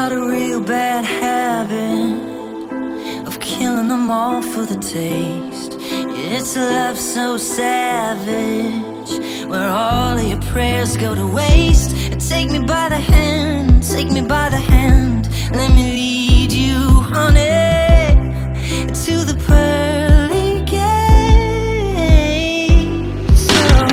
got a real bad habit of killing them all for the taste. It's a love so savage, where all of your prayers go to waste. Take me by the hand, take me by the hand, let me lead you, honey, to the pearly gates.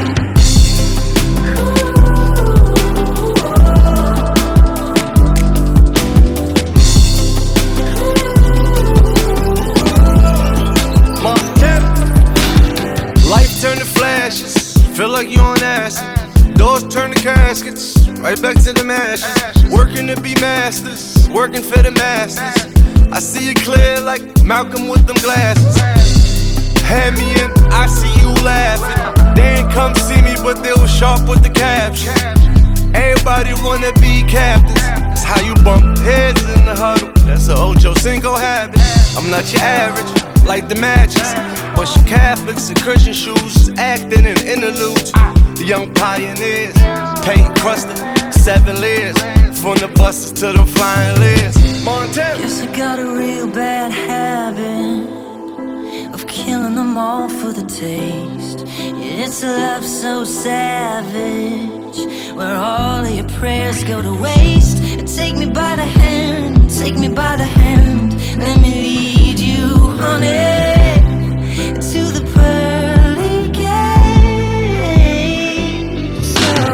Montana. Life turn to flashes, feel like you on acid. Doors turn to caskets, right back to the masses. Working to be masters, working for the masters. I see it clear like Malcolm with them glasses. Hand me in, I see you laughing. They ain't come see me, but they was sharp with the caption. Everybody wanna be captains. That's how you bump heads in the huddle. That's a Ocho Cinco habit. I'm not your average, like the matches. But you Catholics in Christian shoes, acting in interludes. The young pioneers, paint crusted, 7 layers. From the buses to the flying layers. Montana. Guess I got a real bad habit of killing them all for the taste. It's a love so savage, where all of your prayers go to waste. Take me by the hand, take me by the hand, let me lead you, honey, to the pearly gates.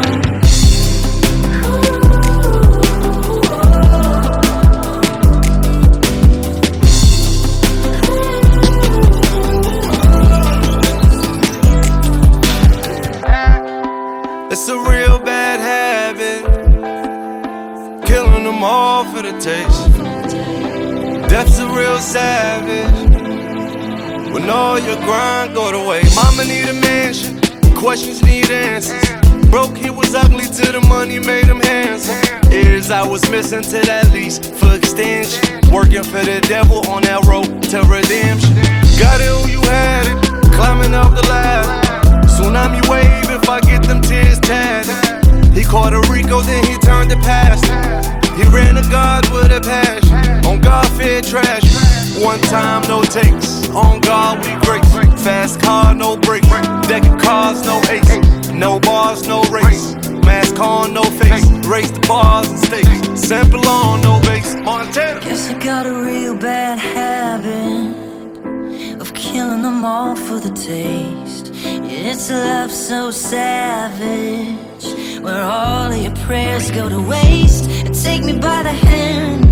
It's a real bad habit, killing them all for the taste. Death's a real savage, when all your grind go to waste. Mama need a mansion, questions need answers. Broke, he was ugly till the money made him handsome. Years I was missing to that lease for extension. Working for the devil on that road to redemption. Got it who you had it, climbing up the ladder. Tsunami wave if I get them tears tatted. He caught a Rico, then he turned to pastor. He ran to God with a passion. On God, fear trash. One time, no takes. On God, we great. Fast car, no brakes. Deck of cars, no ace. No bars, no race. Mask on, no face. Race the bars and stakes. Sample on, no base. Montana. Guess I got a real bad habit of killing them all for the taste. It's a love so savage, where all of your prayers go to waste. Take me by the hand,